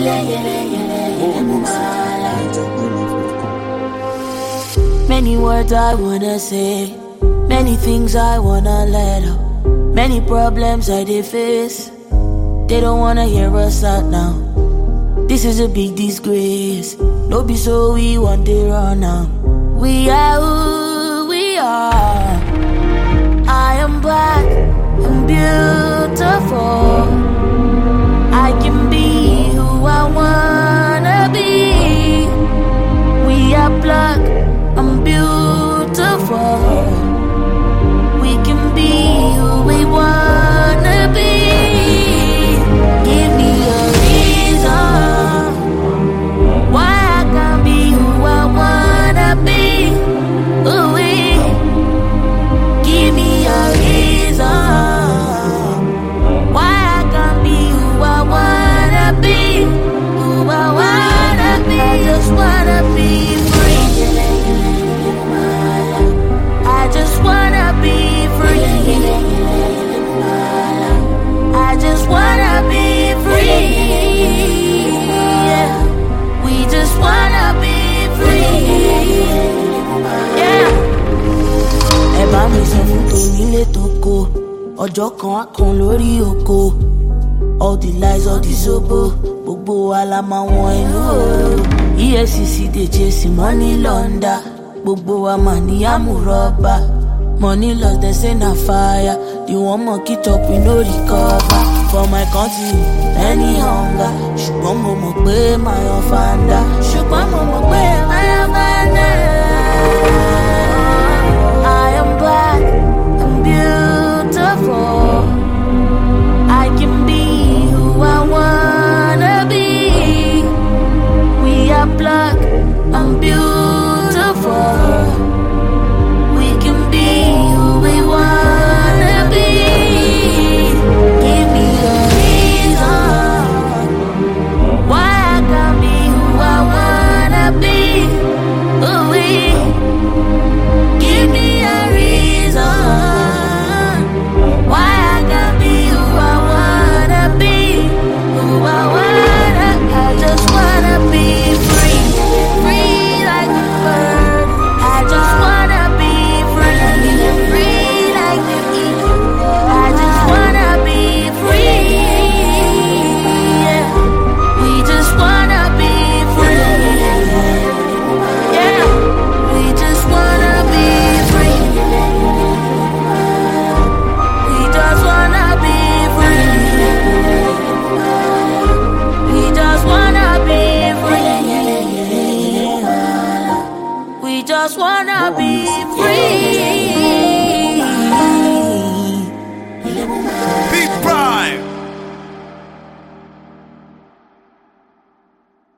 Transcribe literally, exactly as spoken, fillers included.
Many words I wanna say, many things I wanna let out, many problems I dey face. They don't wanna hear us out now. This is a big disgrace. No be so we want to run now. We are who we are. I am black and beautiful. I can be who I wanna be. We are black and beautiful. We can be who we wanna be. Give me a reason why I can't be who I wanna be. Ooh, give me a reason why I can't be who I wanna be. Who I wanna be. I just wanna be free. I just wanna be free. I just wanna be free. Yeah. We just wanna be free. Yeah. Ẹ bá mi sọ fún tonílé toko, ọjọ́ kan á kan lórí oko. All the lies, all the zobo, gbogbo wa la máa wọn inú òòrùn. E F C C dey chase money launder, gbogbo wa mà ní àmúrọ́bà. Money lost, they say na fire. You want monkey talk, we no recover. For my country, any hunger. Ṣùgbọ́n mo mọ̀ pé my own founder. Ṣùgbọ́n mo mọ̀ pé my own founder. I am black and beautiful. I can be who I wanna be. We are black and beautiful. We can be who we wanna be. Give me a reason why I can't be who I wanna be. Ooh, give me a reason why I can't be who I wanna be. Who I wanna, I just wanna be free, free like a bird. I just wanna be free, free like the eagle. I just wanna be free. Yeah. We just wanna be free. Yeah. We just wanna be free. We just wanna be free. We just wanna be free. We just wanna be free.